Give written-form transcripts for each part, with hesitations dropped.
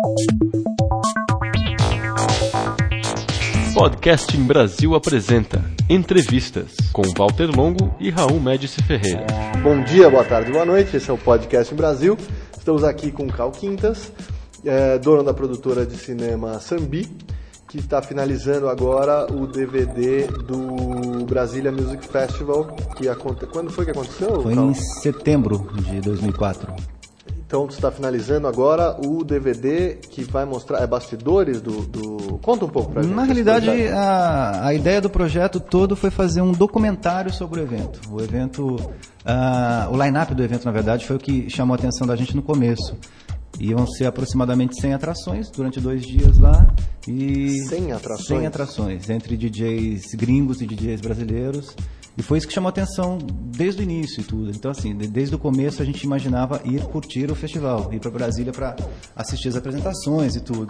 Podcasting Brasil apresenta Entrevistas com Walter Longo e Raul Médici Ferreira. Bom dia, boa tarde, boa noite. Esse é o Podcasting Brasil. Estamos aqui com o Cal Quintas, dono da produtora de cinema Sambi, que está finalizando agora o DVD do Brasília Music Festival. Quando foi que aconteceu? Foi em setembro de 2004. Então, você está finalizando agora o DVD que vai mostrar bastidores do... Conta um pouco pra gente. Na realidade, a ideia do projeto todo foi fazer um documentário sobre o evento. O line-up do evento, na verdade, foi o que chamou a atenção da gente no começo. Iam ser aproximadamente 100 atrações durante 2 dias lá. 100 atrações? 100 atrações, entre DJs gringos e DJs brasileiros. E foi isso que chamou a atenção desde o início e tudo. Então, assim, desde o começo a gente imaginava ir curtir o festival, ir para Brasília para assistir as apresentações e tudo.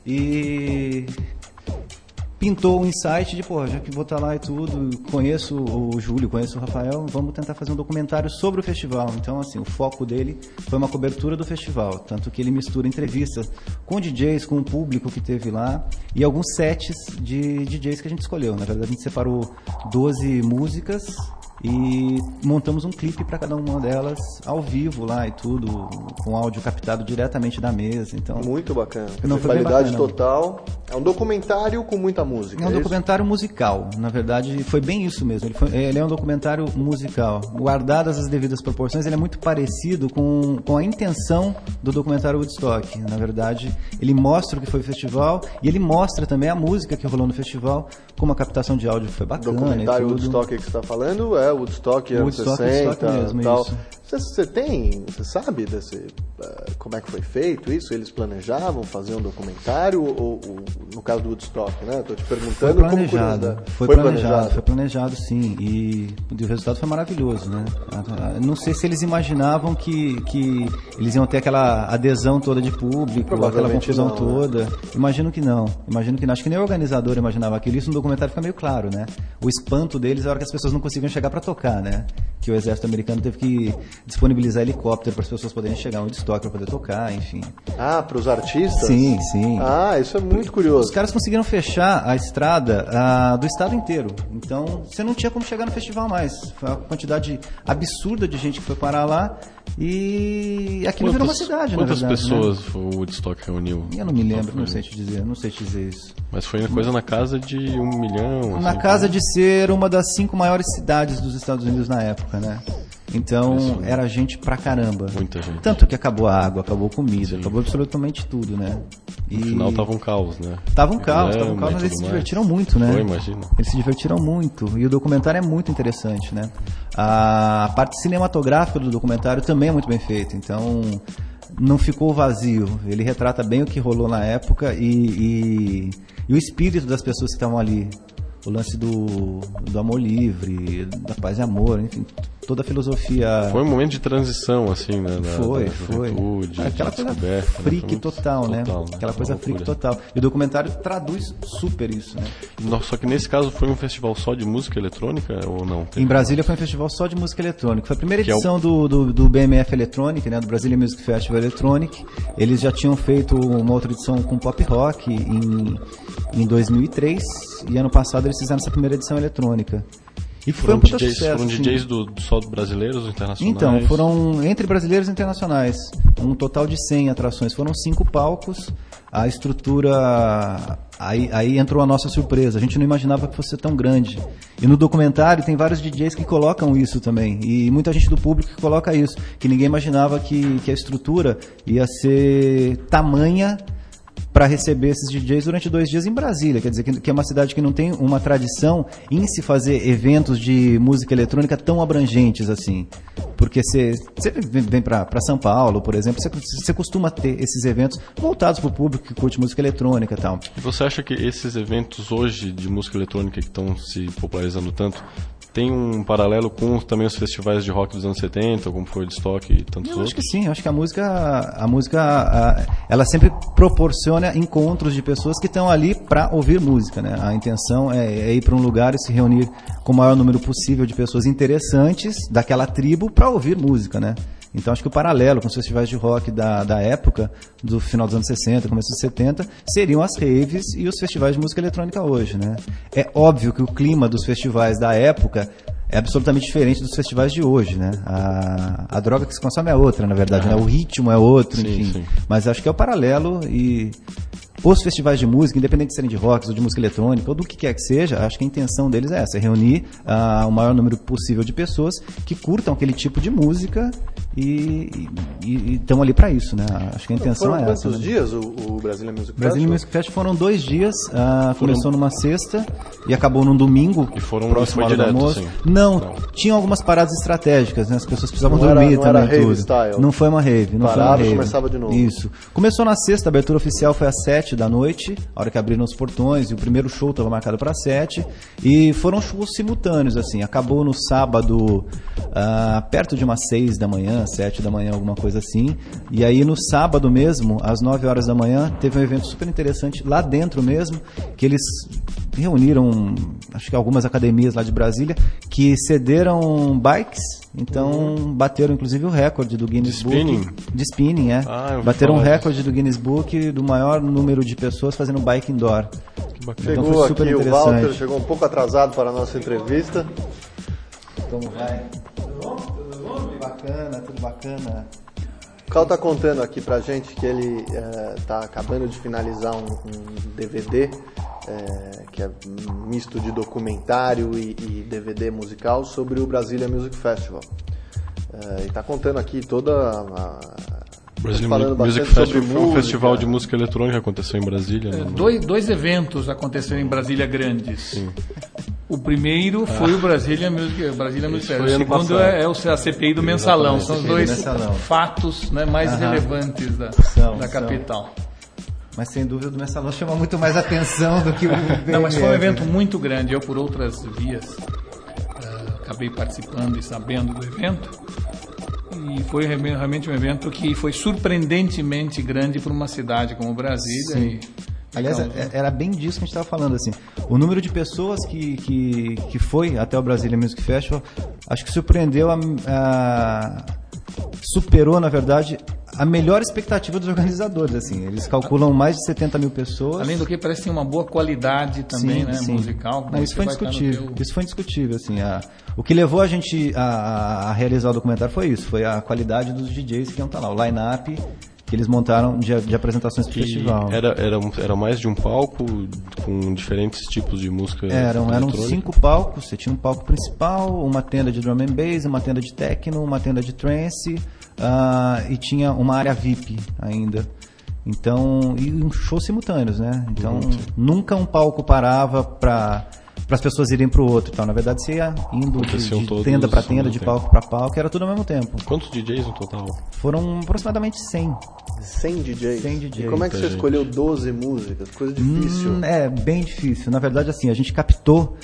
E pintou um insight de, já que vou estar lá e tudo, conheço o Júlio, conheço o Rafael, vamos tentar fazer um documentário sobre o festival. Então, assim, o foco dele foi uma cobertura do festival, tanto que ele mistura entrevistas com DJs, com o público que teve lá e alguns sets de DJs que a gente escolheu. Na verdade, a gente separou 12 músicas e montamos um clipe para cada uma delas ao vivo lá e tudo, com áudio captado diretamente da mesa. Então, muito bacana. Não foi qualidade bacana, total. É um documentário com muita música. É um documentário musical. Na verdade, foi bem isso mesmo. Ele é um documentário musical. Guardadas as devidas proporções, ele é muito parecido com a intenção do documentário Woodstock. Na verdade, ele mostra o que foi o festival e ele mostra também a música que rolou no festival, como a captação de áudio foi bacana. O documentário e tudo. Woodstock que você está falando é Woodstock anos 60 mesmo, tal. isso. Você sabe como é que foi feito isso? Eles planejavam fazer um documentário ou no caso do Woodstock, né? Estou te perguntando Foi planejado sim, e o resultado foi maravilhoso, né? Não sei se eles imaginavam que eles iam ter aquela adesão toda de público, aquela confusão não, toda. Né? Imagino que não. Acho que nem o organizador imaginava aquilo. Isso no documentário fica meio claro, né? O espanto deles é a hora que as pessoas não conseguiam chegar para tocar, né? Que o exército americano teve que disponibilizar helicóptero para as pessoas poderem chegar no Woodstock para poder tocar, enfim. Para os artistas? Sim. Isso é muito curioso. Os caras conseguiram fechar a estrada do estado inteiro. Então, você não tinha como chegar no festival mais. Foi uma quantidade absurda de gente que foi parar lá e aquilo virou uma cidade, na verdade. Quantas pessoas o Woodstock reuniu? Eu não me lembro, não sei te dizer isso. Mas foi uma coisa na casa de 1 milhão? Na casa de ser uma das 5 maiores cidades dos Estados Unidos na época, né? Então, era gente pra caramba. Muita gente. Tanto que acabou a água, acabou a comida, acabou absolutamente tudo, né? No final tava um caos, né? Tava um caos, mas eles se divertiram muito, né? Imagina. Eles se divertiram muito. E o documentário é muito interessante, né? A parte cinematográfica do documentário também é muito bem feita. Então, não ficou vazio. Ele retrata bem o que rolou na época e o espírito das pessoas que estavam ali. O lance do amor livre, da paz e amor, enfim, toda a filosofia. Foi um momento de transição, assim, né? Foi. Aquela coisa freak total, né? Aquela coisa freak total. E o documentário traduz super isso, né? Só que nesse caso foi um festival só de música eletrônica ou não? Em Brasília foi um festival só de música eletrônica. Foi a primeira edição do BMF Electronic, né? Do Brasília Music Festival Electronic. Eles já tinham feito uma outra edição com pop rock em 2003 e ano passado eles fizeram essa primeira edição eletrônica. E foi um puta sucesso. Foram DJs só brasileiros ou internacionais? Então, foram entre brasileiros e internacionais. Um total de 100 atrações. Foram 5 palcos. A estrutura... Aí entrou a nossa surpresa. A gente não imaginava que fosse ser tão grande. E no documentário tem vários DJs que colocam isso também. E muita gente do público que coloca isso. Que ninguém imaginava que a estrutura ia ser tamanha para receber esses DJs durante 2 dias em Brasília. Quer dizer, que é uma cidade que não tem uma tradição em se fazer eventos de música eletrônica tão abrangentes assim. Porque você vem para São Paulo, por exemplo, você costuma ter esses eventos voltados para o público que curte música eletrônica e tal. E você acha que esses eventos hoje de música eletrônica que estão se popularizando tanto tem um paralelo com também os festivais de rock dos anos 70, como foi o Woodstock e tantos outros? Eu acho que sim, eu acho que a música ela sempre proporciona encontros de pessoas que estão ali para ouvir música, né? A intenção é ir para um lugar e se reunir com o maior número possível de pessoas interessantes daquela tribo para ouvir música, né? Então acho que o paralelo com os festivais de rock da época, do final dos anos 60, começo dos 70, seriam as raves e os festivais de música eletrônica hoje, né? É óbvio que o clima dos festivais da época é absolutamente diferente dos festivais de hoje, né? A droga que se consome é outra, na verdade, né? O ritmo é outro, enfim. Sim. Mas acho que é o paralelo e os festivais de música, independente de serem de rock ou de música eletrônica ou do que quer que seja, acho que a intenção deles é essa, é reunir o maior número possível de pessoas que curtam aquele tipo de música e estão ali para isso, né? Acho que a intenção foram é essa. Quantos dias o Brasília Music Festival? Brasília Music Festival foram 2 dias, começou numa sexta e acabou num domingo. E foram próximo foi direto, almoço. assim. Não, tinham algumas paradas estratégicas, né? As pessoas precisavam não dormir era também. Era rave tudo. style. Não foi uma rave. Não parava foi uma rave. E começava de novo. Isso. Começou na sexta, a abertura oficial foi às 7 da noite, a hora que abriram os portões, e o primeiro show estava marcado para 7, e foram shows simultâneos, assim. Acabou no sábado, perto de umas 6 da manhã, 7 da manhã, alguma coisa assim. E aí no sábado mesmo, às 9 horas da manhã, teve um evento super interessante lá dentro mesmo, que eles reuniram, acho que algumas academias lá de Brasília, que cederam bikes, então bateram inclusive o recorde do Guinness Book. De spinning, é. Bateram o recorde do Guinness Book do maior número de pessoas fazendo bike indoor. Chegou então foi super aqui o Walter, chegou um pouco atrasado para a nossa entrevista. Como vai? Tudo bom? Tudo bacana, tudo bacana. O Cal está contando aqui pra gente que ele está acabando de finalizar um DVD que é um misto de documentário e DVD musical sobre o Brasília Music Festival. E está contando aqui toda a... Brasília Music Festival foi um festival de música eletrônica que aconteceu em Brasília. Dois eventos aconteceram em Brasília grandes. Sim. O primeiro foi o Brasília Music Festival. O segundo é a CPI do Mensalão. São os dois fatos, né, mais relevantes da capital. Mas sem dúvida o Mensalão chama muito mais atenção do que o BMF. Não, mas foi um evento muito grande. Eu, por outras vias, acabei participando e sabendo do evento. E foi realmente um evento que foi surpreendentemente grande para uma cidade como Brasília. Sim. Aliás, era bem disso que a gente estava falando, assim. O número de pessoas que foi até o Brasília Music Festival, acho que surpreendeu, superou, na verdade, a melhor expectativa dos organizadores, assim. Eles calculam mais de 70 mil pessoas. Além do que parece que tem uma boa qualidade também, sim, musical. Não, isso foi indiscutível. Isso foi indiscutível, assim. O que levou a gente a realizar o documentário foi isso, foi a qualidade dos DJs que iam estar lá, o line-up que eles montaram de apresentações do festival. Era mais de um palco com diferentes tipos de música eram 5 palcos. Você tinha um palco principal, uma tenda de drum and bass, uma tenda de techno, uma tenda de trance e tinha uma área VIP ainda. Então, e um show simultâneos, né? Então, nunca um palco parava para as pessoas irem para o outro e tal. Na verdade, você ia indo de tenda para tenda, de palco para palco, era tudo ao mesmo tempo. Quantos DJs no total? Foram aproximadamente 100. 100 DJs? 100 DJs. E como é que você escolheu 12 músicas? Coisa difícil. É, bem difícil. Na verdade, assim, a gente captou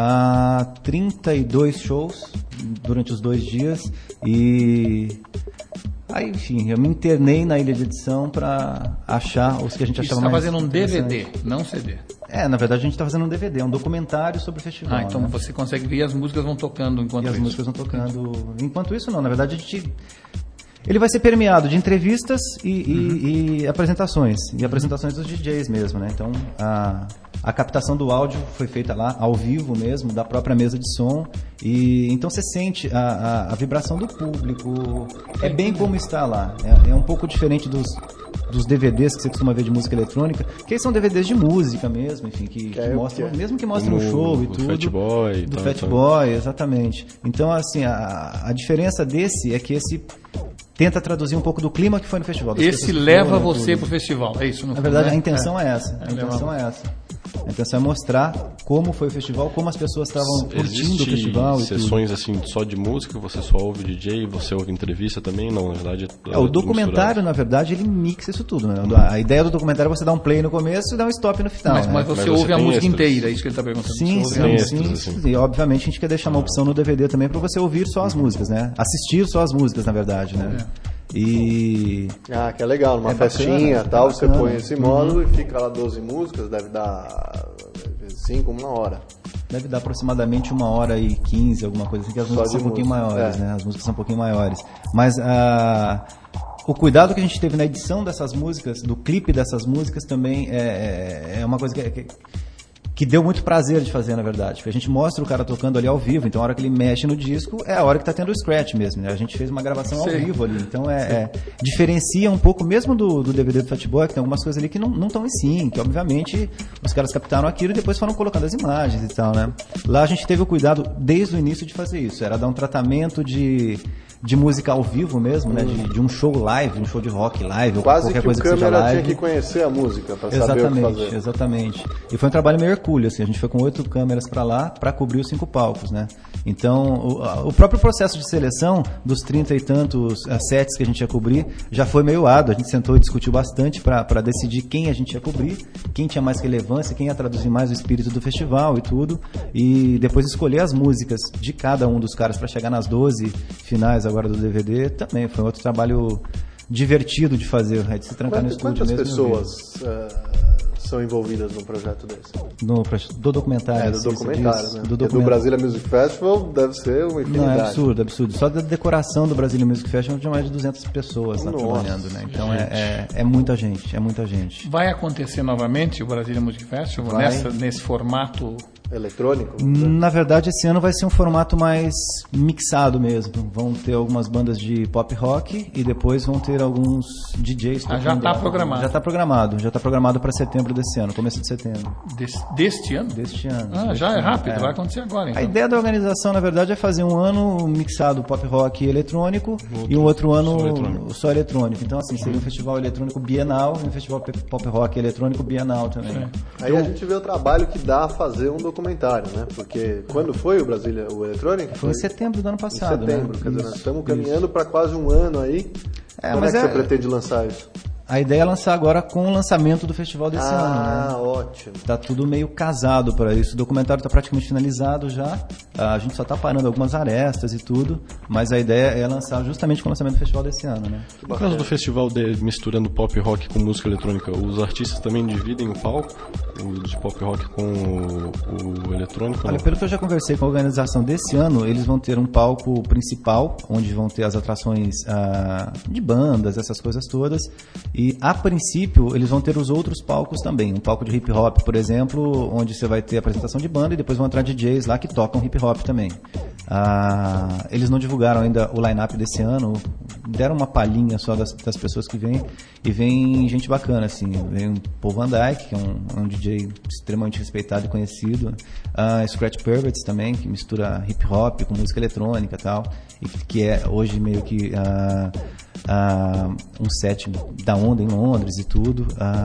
32 shows durante os 2 dias e... Aí, enfim, eu me internei na ilha de edição para achar os que a gente achava mais... Você está fazendo um DVD, não CD. Na verdade a gente está fazendo um DVD, um documentário sobre o festival. Então você consegue ver e as músicas vão tocando enquanto isso. E as músicas vão tocando. Enquanto isso não, na verdade a gente... Ele vai ser permeado de entrevistas e apresentações. E apresentações dos DJs mesmo, né? Então a captação do áudio foi feita lá, ao vivo mesmo, da própria mesa de som. E então você sente a vibração do público. É bem como está lá. É um pouco diferente dos DVDs que você costuma ver de música eletrônica, que são DVDs de música mesmo, enfim, que mostram, mesmo que mostram o show e tudo. Do Fat Boy, exatamente. Então, assim, a diferença desse é que esse tenta traduzir um pouco do clima que foi no festival. Esse leva você para o festival, é isso? Na verdade, a intenção é essa. A intenção é mostrar como foi o festival, como as pessoas estavam curtindo o festival. Sessões assim só de música, você só ouve DJ, você ouve entrevista também? Não, na verdade... O documentário, na verdade, ele mixa isso tudo. Né? A ideia do documentário é você dar um play no começo e dar um stop no final. Mas você ouve a música inteira, é isso que ele está perguntando. Sim. E obviamente a gente quer deixar uma opção no DVD também para você ouvir só as músicas, né? Assistir só as músicas, na verdade, né? E... que é legal, numa festinha e tal, você põe esse módulo e fica lá 12 músicas, deve dar 5, 1 hora. deve dar aproximadamente 1h15, alguma coisa assim, que as músicas são um pouquinho maiores, né? As músicas são um pouquinho maiores. Mas o cuidado que a gente teve na edição dessas músicas, do clipe dessas músicas, também é uma coisa que deu muito prazer de fazer, na verdade. Porque a gente mostra o cara tocando ali ao vivo, então a hora que ele mexe no disco é a hora que tá tendo o scratch mesmo, né? A gente fez uma gravação ao vivo ali, então diferencia um pouco mesmo do DVD do Fat Boy, que tem algumas coisas ali que não estão em sync, que obviamente os caras captaram aquilo e depois foram colocando as imagens e tal, né? Lá a gente teve o cuidado desde o início de fazer isso, era dar um tratamento de música ao vivo mesmo, né? De um show live, um show de rock live, ou qualquer coisa que seja live. Quase que o câmera tinha que conhecer a música para saber o que fazer. Exatamente. E foi um trabalho meio hercúleo, assim, a gente foi com 8 câmeras para lá para cobrir os 5 palcos, né? Então, o próprio processo de seleção dos 30 e tantos sets que a gente ia cobrir já foi meio árduo. A gente sentou e discutiu bastante para decidir quem a gente ia cobrir, quem tinha mais relevância, quem ia traduzir mais o espírito do festival e tudo, e depois escolher as músicas de cada um dos caras para chegar nas 12 finais agora do DVD. Também foi outro trabalho divertido de fazer, de se trancar no estúdio mesmo. Quantas pessoas são envolvidas num projeto desse? Do documentário. Do documentário, né? Do Brasília Music Festival deve ser uma infinidade. Não, é absurdo. Só da decoração do Brasília Music Festival tinha mais de 200 pessoas lá trabalhando, né? Então é muita gente. Vai acontecer novamente o Brasília Music Festival nesse formato eletrônico? Na verdade, esse ano vai ser um formato mais mixado mesmo. Vão ter algumas bandas de pop rock e depois vão ter alguns DJs. Já está programado. Já está programado para setembro desse ano, começo de setembro. Deste ano? Deste ano. Já é rápido, vai acontecer agora então. A ideia da organização, na verdade, é fazer um ano mixado pop rock e eletrônico e um outro ano só eletrônico. Então, assim, seria um festival eletrônico bienal e um festival pop rock eletrônico bienal também. Aí a gente vê o trabalho que dá a fazer um documentário, né? Porque quando foi o Brasília, o eletrônico? Foi em setembro do ano passado, em setembro, né? Quer dizer, nós estamos caminhando para quase um ano aí. Quando é que você pretende lançar isso? A ideia é lançar agora com o lançamento do festival desse ano, né? Ótimo. Tá tudo meio casado para isso. O documentário está praticamente finalizado já. A gente só está parando algumas arestas e tudo, mas a ideia é lançar justamente com o lançamento do festival desse ano, né? No caso do festival misturando pop rock com música eletrônica, os artistas também dividem o palco, o de pop rock com o eletrônico? Olha, pelo que eu já conversei com a organização desse ano, eles vão ter um palco principal, onde vão ter as atrações de bandas, essas coisas todas. E, a princípio, eles vão ter os outros palcos também. Um palco de hip hop, por exemplo, onde você vai ter a apresentação de banda e depois vão entrar DJs lá que tocam hip hop também. Eles não divulgaram ainda o line-up desse ano, deram uma palhinha só das pessoas que vêm, e vem gente bacana, assim. Vem o Paul Van Dyke, que é um DJ extremamente respeitado e conhecido. Scratch Perverts também, que mistura hip hop com música eletrônica e tal, e que é hoje meio que um set da onda em Londres e tudo.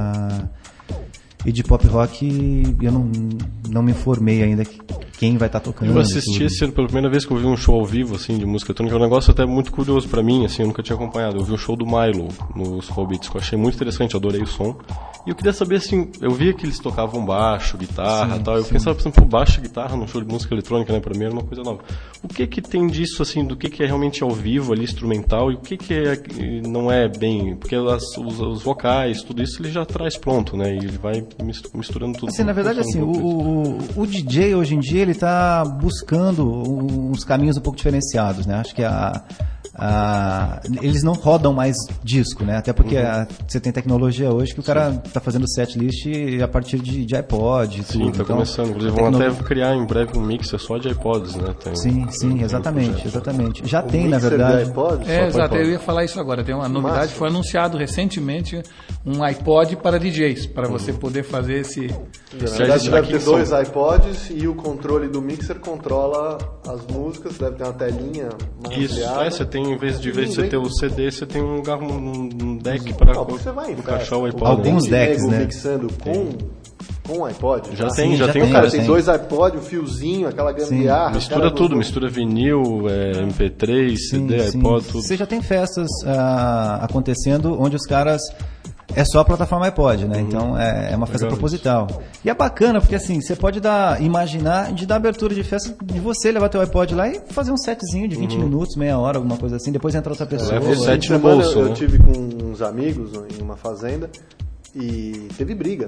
E de pop rock eu não me informei ainda quem vai estar tocando. Eu assisti esse ano pela primeira vez que eu vi um show ao vivo assim, de música eletrônica. É um negócio até muito curioso pra mim, assim, eu nunca tinha acompanhado. Eu vi o show do Milo nos Hobbits, que eu achei muito interessante, eu adorei o som. E eu queria saber, assim, eu via que eles tocavam baixo, guitarra e tal. Eu pensava, pensando, pô, baixo e guitarra num show de música eletrônica, né? Pra mim era uma coisa nova. O que tem disso, assim, do que é realmente ao vivo ali, instrumental, e o que não é bem... Porque os vocais, tudo isso, ele já traz pronto, né? E ele vai misturando tudo. Assim, na verdade, assim, o DJ hoje em dia, ele tá buscando uns caminhos um pouco diferenciados, né? Acho que eles não rodam mais disco, né? Até porque você tem tecnologia hoje que o cara tá fazendo setlist a partir de iPod e tudo. Sim, tá então, começando. Inclusive vão até criar em breve um mixer só de iPods, né? Sim, exatamente. Já tem, na verdade. De iPod? Exato, eu ia falar isso agora. Tem uma novidade, foi anunciado recentemente um iPod para DJs, para você poder fazer esse... Na verdade, deve ter 2 iPods e o controle do mixer controla as músicas, deve ter uma telinha mais ampliada. Você tem, em vez de você ter o CD, você tem um deck para encaixar o iPod. Alguns decks, né? Mixando com iPod? Já tem. O cara tem 2 iPod, o fiozinho, aquela gambiarra. Mistura tudo, mistura vinil, MP3, CD, iPod, tudo. Você já tem festas acontecendo onde os caras... É só a plataforma iPod, né? Então é uma festa proposital. E é bacana, porque assim, você pode imaginar de dar abertura de festa, de você levar teu iPod lá e fazer um setzinho de 20 minutos, meia hora, alguma coisa assim, depois entra outra pessoa. Leva o set no bolso, eu tive com uns amigos em uma fazenda e teve briga.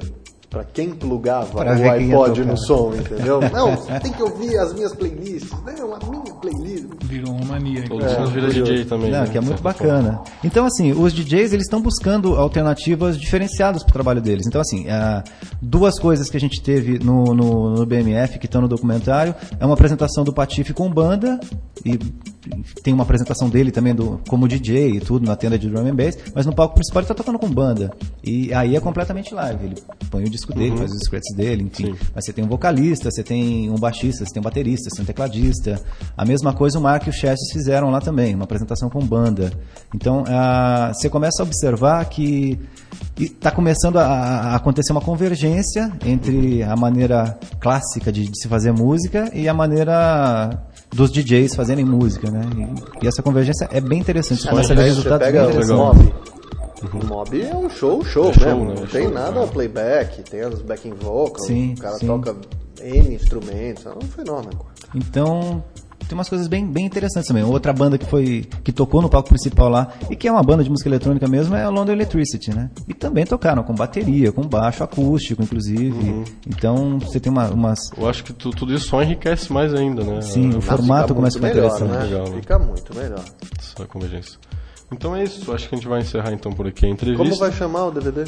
Pra quem plugava o iPod no som, entendeu? Não, você tem que ouvir as minhas playlists. Não, a minha playlist. Virou uma mania. Todos vira DJ também. Não, que é muito bacana. Então, assim, os DJs, eles estão buscando alternativas diferenciadas pro trabalho deles. Então, assim, duas coisas que a gente teve no BMF, que estão no documentário, é uma apresentação do Patife com banda, e tem uma apresentação dele também como DJ e tudo, na tenda de drum and bass, mas no palco principal ele tá tocando com banda. E aí é completamente live. Ele põe o disco dele, faz os scratches dele, enfim. Mas você tem um vocalista, você tem um baixista, você tem um baterista, você tem um tecladista. A mesma coisa o Mark e o Chess fizeram lá também, uma apresentação com banda. Então, você começa a observar que está começando a acontecer uma convergência entre a maneira clássica de se fazer música e a maneira dos DJs fazerem música, né? E essa convergência é bem interessante. Você começa a ver resultados bem interessantes. O Mob é um show mesmo, né? Não tem nada playback, tem as backing vocals, o cara toca N instrumentos, é um fenômeno. Então, tem umas coisas bem interessantes também. Outra banda que tocou no palco principal lá, e que é uma banda de música eletrônica mesmo, é a London Electricity, né? E também tocaram com bateria, com baixo acústico, inclusive. Então, você tem umas... Eu acho que tudo isso só enriquece mais ainda, né? Sim, o formato começa a ficar interessante. Né? Legal, fica muito melhor. Essa convergência. Então é isso, acho que a gente vai encerrar então por aqui a entrevista. Como vai chamar o DVD?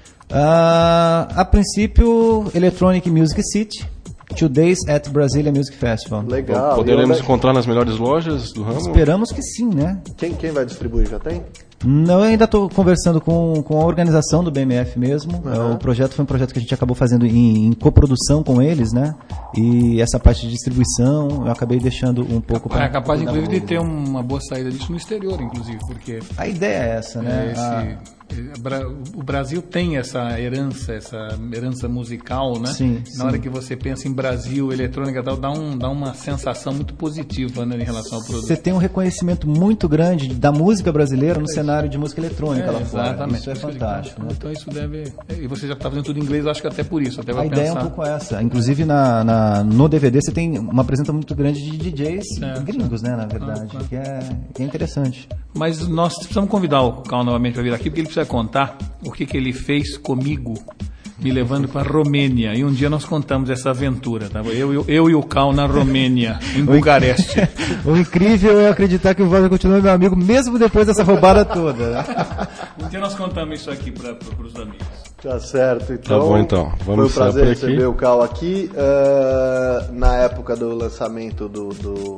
A princípio, Electronic Music City, 2 Days at Brasilia Music Festival. Legal. Poderemos encontrar nas melhores lojas do ramo? Esperamos que sim, né? Quem vai distribuir, já tem? Não, eu ainda estou conversando com a organização do BMF mesmo. O projeto foi um projeto que a gente acabou fazendo em coprodução com eles, né? E essa parte de distribuição eu acabei deixando um pouco para... É capaz, inclusive, de ter uma boa saída disso no exterior, inclusive, porque... A ideia é essa, né? O Brasil tem essa herança musical, né? Sim, Na hora que você pensa em Brasil, eletrônica e tal, dá uma sensação muito positiva, né, em relação ao produto. Você tem um reconhecimento muito grande da música brasileira no cenário de música eletrônica lá fora. Exatamente. Isso é fantástico. Né? Então isso deve... E você já está fazendo tudo em inglês, eu acho que até por isso. Até a ideia é um pouco essa. Inclusive no DVD você tem uma presença muito grande de DJs gringos, né, na verdade, que é interessante. Mas nós precisamos convidar o Cal novamente para vir aqui, porque ele precisa contar o que ele fez comigo, me levando para a Romênia. E um dia nós contamos essa aventura, tá? Eu e o Cal na Romênia, em Bucareste. O incrível é acreditar que o Walter continua meu amigo, mesmo depois dessa roubada toda. Né? Um dia nós contamos isso aqui para os amigos. Tá certo, então. Tá bom, então. Vamos foi um prazer receber o Cal aqui. Na época do lançamento do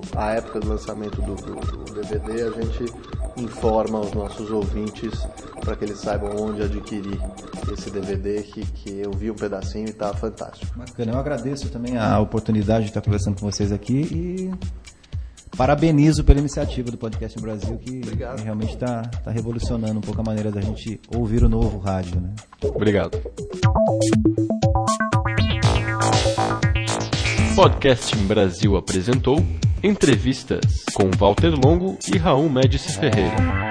DVD, a gente informa os nossos ouvintes para que eles saibam onde adquirir esse DVD, que eu vi um pedacinho e tá fantástico. Bacana, eu agradeço também a oportunidade de estar conversando com vocês aqui e parabenizo pela iniciativa do Podcast Brasil, que realmente está revolucionando um pouco a maneira da gente ouvir o novo rádio. Né? Obrigado. Podcast Brasil apresentou entrevistas com Walter Longo e Raul Médici Ferreira.